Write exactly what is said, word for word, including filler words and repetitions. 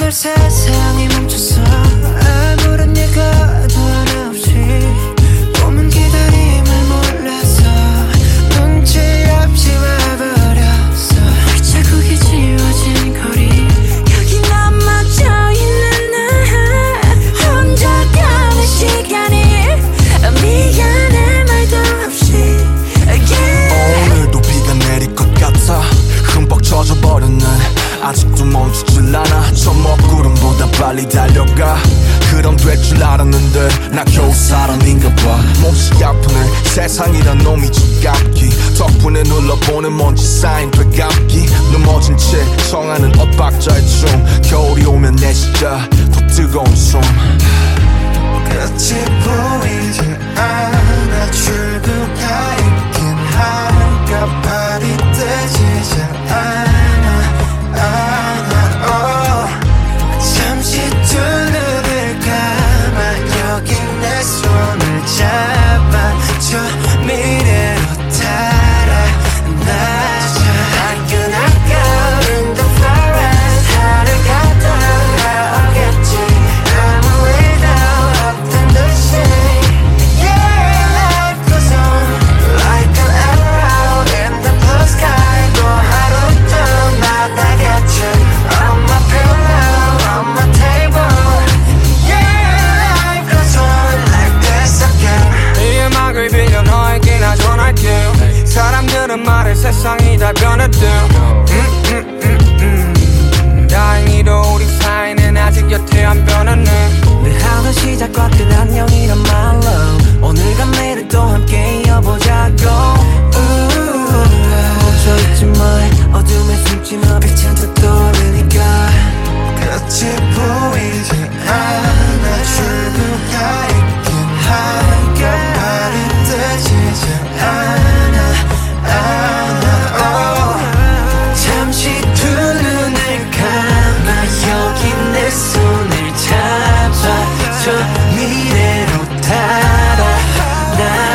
오늘 세상이 멈췄어. 아무런 예가도 하나 없이 꿈은 기다림을 몰라서 눈치 없이 와버렸어. 자국이 지워진 거리 여기 넘어져 있는 나 혼자 가는 시간이 미안해 말도 없이 yeah. 오늘도 비가 내릴 것 같아. 흠뻑 젖어버렸네. 아직도 멈추질 않아. 저 먹구름보다 빨리 달려가. 그럼 될 줄 알았는데 나 겨우 사람인가 봐. 몹시 아프네 세상이란 놈이 지갑기. 덕분에 눌러보는 먼지 쌓인 되감기. 넘어진 채 청하는 엇박자의 춤. 겨울이 오면 내 진짜 더 뜨거운 숨. 끝이 보이지 않아. 출구가 있긴 할까. 발이 떼지지 않아, 않아. oh. 잠시 두 눈을 감아 여기 내 손을 잡아 저 미래로 달아나자. I cannot go in the forest. 하늘 갔다 나오겠지. 아무 일도 없던 듯이 yeah. Life goes on like an arrow in the blue sky. 또 하루도 나다겠지. On my pillow, on my table yeah. Life goes on like this again. 이 음악을 빌려 너에게 나 전할게. 사람들은 말해 세상이 다 변했대. 음, 음, 음, 음. 다행히도 우리 사이는 아직 여태 안 변했네. 늘 하루 시작과 끝 안녕이란 말로 오늘과 내일을 또 함께 이어보자고. 멈춰있지 마 어둠에 숨지 마. 빛은 더 떠오르니까 끝이 보이지 않아. 출구가 있긴 할까. 발이 떼지지 않아, 않아. oh. 잠시 두 눈을 감아 여기 내 손을 잡아 저 미래로 달아나.